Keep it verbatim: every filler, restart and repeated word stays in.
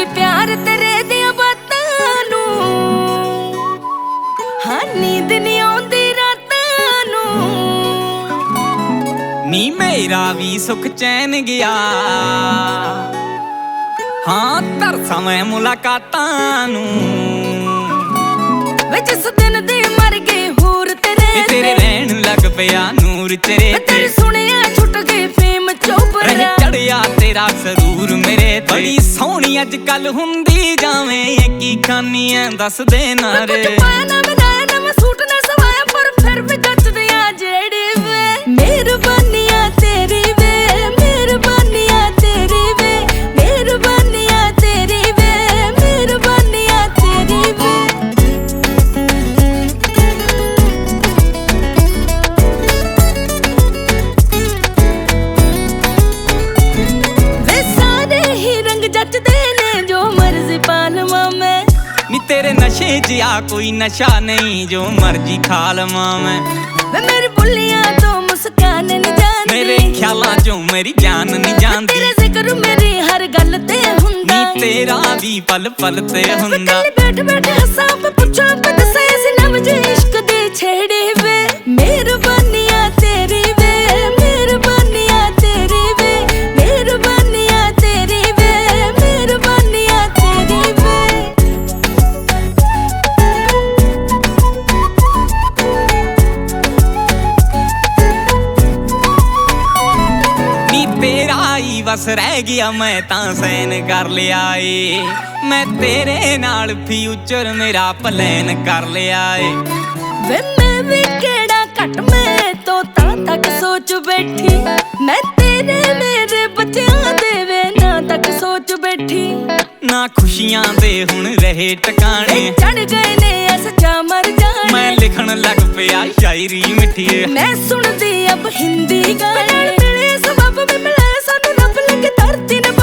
प्यार तेरे दियां बातां नू, हाँ नींद नहीं आउंदी रातां नू। नी मेरा भी सुख चैन गया, हाँ तरसा मैं मुलाकातां नू। वे जिस दिन दे मर गए होर तेरे तेरे रहन लग पिया नूर तेरे तेरे सुनिया छुट गए फेम चोपड़ा। चढ़िया तेरा सरूर मेरे ते, बड़ी सोहनी अज कल हुंदी जावें की खानी ऐ दस दे ना रे। ना बनाया ना मैं सूट ना सवाया पर फिर भी जचदियां जेड़ी वे। मेहरबानियां तेरी वे, मेहरबानियां तेरी वे, मेहरबानियां तेरी वे, मेहरबानियां तेरी वे। वे सारे ही रंग जचदे ने जो मर्जी पा लवां मैं। नी तेरे नशे जिया कोई नशा नहीं जो मर्जी खा लवां मैं। वे मेरी बुल्लियां तो मुस्कान नहीं जानदी, मेरे ख्यालां चों मेरी जान नहीं जानदी। तेरे जिक्र मेरी हर गल ते हुंदा, नी तेरा भी पल पल ते हुंदा। बैठ बैठ हसां पे पुछां पे दसे इस नब्ज इश्क दी छेड़ी वे। मेहरबानियां तेरी वे, मेहरबानियां तेरी वे, मेहरबानियां तेरी वे, मेहरबानियां तेरी वे। तेरा ही बस रह गया मैं तां सैन कर लिया ए। मैं तेरे नाल फ्यूचर मेरा प्लान कर लिया ए। वे मैं भी केड़ा घट मैं तो तां तक सोच बैठी। मैं तेरे मेरे बच्चों दे वे ना तक सोच बैठी। ना खुशियां दे हुण रहे टकाने, चढ़ गए ने ऐसा जा मर जाने। मैं लिखण लग पिया शायरी मिठी। मैं सुनदी अब हिंदी गाने, सबब में मिले सानू रब लगे धरती ने